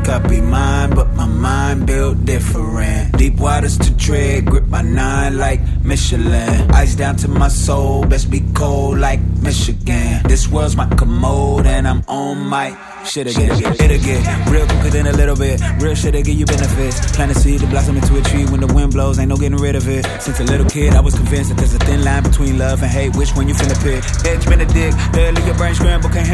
I be mine, but my mind built different. Deep waters to tread, grip my 9 like Michelin. Ice down to my soul, best be cold like Michigan. This world's my commode and I'm on my shit again. It'll get real quicker than a little bit. Real shit'll give you benefits. Plant a seed to blossom into a tree. When the wind blows, ain't no getting rid of it. Since a little kid, I was convinced that there's a thin line between love and hate. Which one you finna pick? Edge been a dick, barely your brain scramble, can't